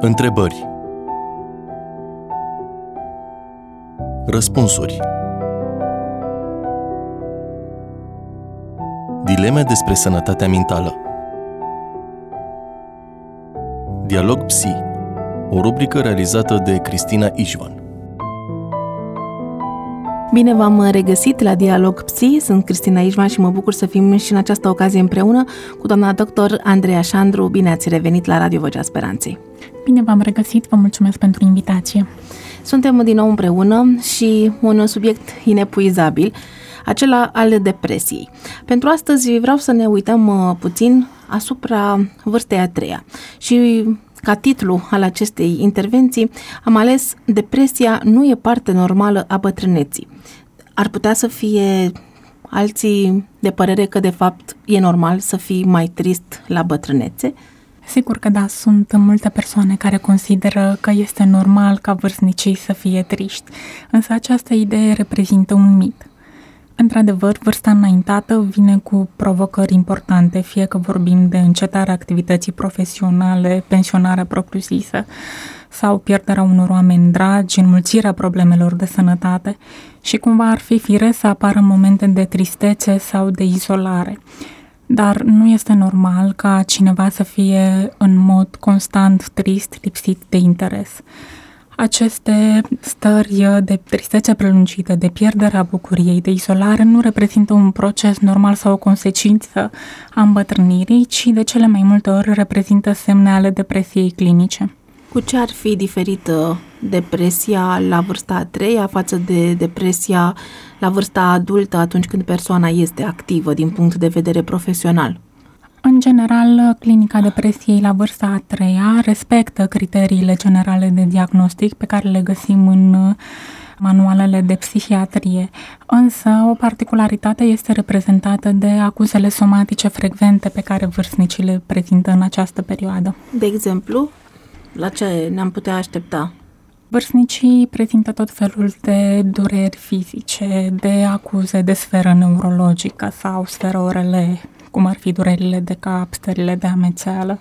Întrebări. Răspunsuri. Dileme despre sănătatea mentală. Dialog Psi, o rubrică realizată de Cristina Ișvan. Bine v-am regăsit la Dialog Psi, sunt Cristina Ișvan și mă bucur să fim și în această ocazie împreună cu doamna doctor Andreea Șandru. Bine ați revenit la Radio Vocea Speranței. Bine v-am regăsit, vă mulțumesc pentru invitație. Suntem din nou împreună și un subiect inepuizabil, acela al depresiei. Pentru astăzi vreau să ne uităm puțin asupra vârstei a treia și ca titlu al acestei intervenții am ales Depresia nu e parte normală a bătrâneții. Ar putea să fie alții de părere că de fapt e normal să fii mai trist la bătrânețe? Sigur că da, sunt multe persoane care consideră că este normal ca vârstnicii să fie triști, însă această idee reprezintă un mit. Într-adevăr, vârsta înaintată vine cu provocări importante, fie că vorbim de încetarea activității profesionale, pensionarea propriu-zisă sau pierderea unor oameni dragi, înmulțirea problemelor de sănătate și cumva ar fi firesc să apară momente de tristețe sau de izolare. Dar nu este normal ca cineva să fie în mod constant trist, lipsit de interes. Aceste stări de tristețe prelungită, de pierderea bucuriei, de izolare, nu reprezintă un proces normal sau o consecință a îmbătrânirii, ci de cele mai multe ori reprezintă semne ale depresiei clinice. Cu ce ar fi diferită depresia la vârsta a treia față de depresia la vârsta adultă atunci când persoana este activă din punct de vedere profesional? În general, clinica depresiei la vârsta a treia respectă criteriile generale de diagnostic pe care le găsim în manualele de psihiatrie, însă o particularitate este reprezentată de acuzele somatice frecvente pe care vârstnicii le prezintă în această perioadă. De exemplu, la ce ne-am putea aștepta? Vârstnicii prezintă tot felul de dureri fizice, de acuze de sferă neurologică sau sferă ORL, cum ar fi durerile de cap, stările de amețeală,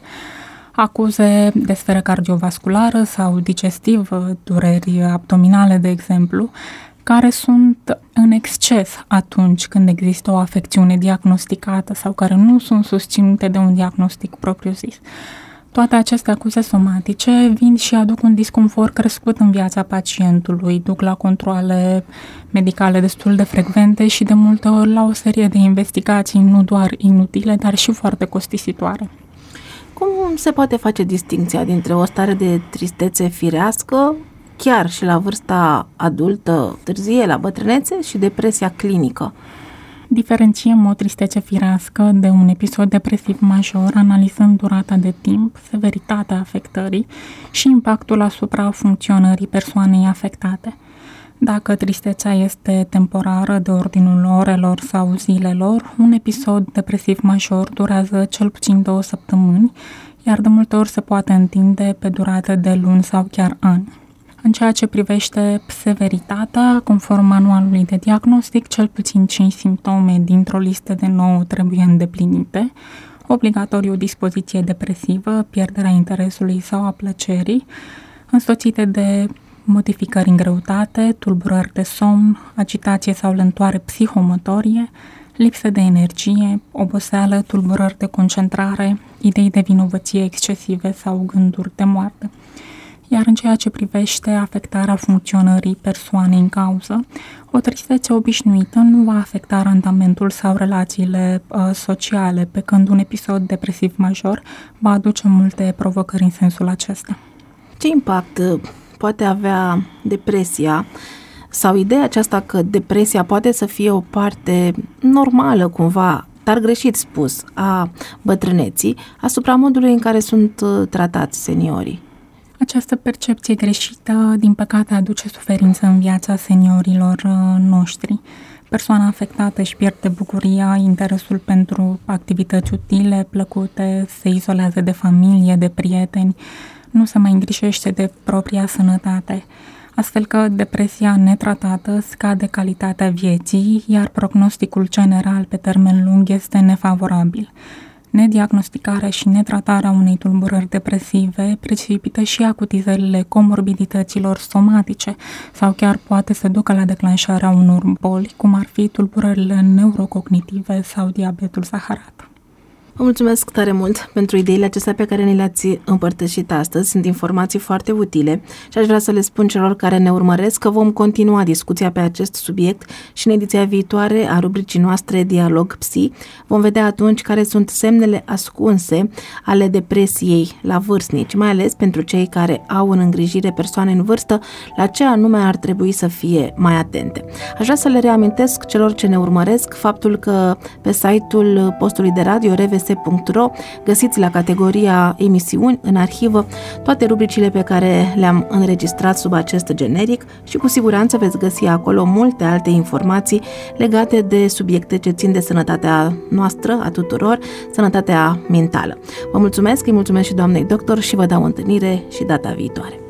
acuze de sferă cardiovasculară sau digestivă, dureri abdominale, de exemplu, care sunt în exces atunci când există o afecțiune diagnosticată sau care nu sunt susținute de un diagnostic propriu-zis. Toate aceste acuze somatice vin și aduc un disconfort crescut în viața pacientului, duc la controale medicale destul de frecvente și de multe ori la o serie de investigații nu doar inutile, dar și foarte costisitoare. Cum se poate face distincția dintre o stare de tristețe firească, chiar și la vârsta adultă, târzie, la bătrânețe, și depresia clinică? Diferențiem o tristețe firească de un episod depresiv major, analizând durata de timp, severitatea afectării și impactul asupra funcționării persoanei afectate. Dacă tristețea este temporară, de ordinul orelor sau zilelor, un episod depresiv major durează cel puțin 2 săptămâni, iar de multe ori se poate întinde pe durată de luni sau chiar ani. În ceea ce privește severitatea, conform manualului de diagnostic, cel puțin 5 simptome dintr-o listă de 9 trebuie îndeplinite, obligatoriu dispoziție depresivă, pierderea interesului sau a plăcerii, însoțite de modificări în greutate, tulburări de somn, agitație sau lentoare psihomotorie, lipsă de energie, oboseală, tulburări de concentrare, idei de vinovăție excesive sau gânduri de moarte. Iar în ceea ce privește afectarea funcționării persoanei în cauză, o tristețe obișnuită nu va afecta randamentul sau relațiile sociale, pe când un episod depresiv major va aduce multe provocări în sensul acesta. Ce impact poate avea depresia sau ideea aceasta că depresia poate să fie o parte normală cumva, dar greșit spus, a bătrâneții asupra modului în care sunt tratați seniorii? Această percepție greșită, din păcate, aduce suferință în viața seniorilor noștri. Persoana afectată își pierde bucuria, interesul pentru activități utile, plăcute, se izolează de familie, de prieteni, nu se mai îngrijește de propria sănătate. Astfel că depresia netratată scade calitatea vieții, iar prognosticul general pe termen lung este nefavorabil. Nediagnosticarea și netratarea unei tulburări depresive precipită și acutizările comorbidităților somatice sau chiar poate să ducă la declanșarea unor boli, cum ar fi tulburările neurocognitive sau diabetul zaharat. Vă mulțumesc tare mult pentru ideile acestea pe care ni le-ați împărtășit astăzi. Sunt informații foarte utile și aș vrea să le spun celor care ne urmăresc că vom continua discuția pe acest subiect și în ediția viitoare a rubricii noastre Dialog Psi. Vom vedea atunci care sunt semnele ascunse ale depresiei la vârstnici, mai ales pentru cei care au în îngrijire persoane în vârstă, la ce anume ar trebui să fie mai atente. Aș vrea să le reamintesc celor ce ne urmăresc faptul că pe site-ul postului de radio rvs.ro găsiți la categoria emisiuni în arhivă toate rubricile pe care le-am înregistrat sub acest generic și cu siguranță veți găsi acolo multe alte informații legate de subiecte ce țin de sănătatea noastră, a tuturor, sănătatea mentală. Vă mulțumesc, îi mulțumesc și doamnei doctor și vă dau întâlnire și data viitoare.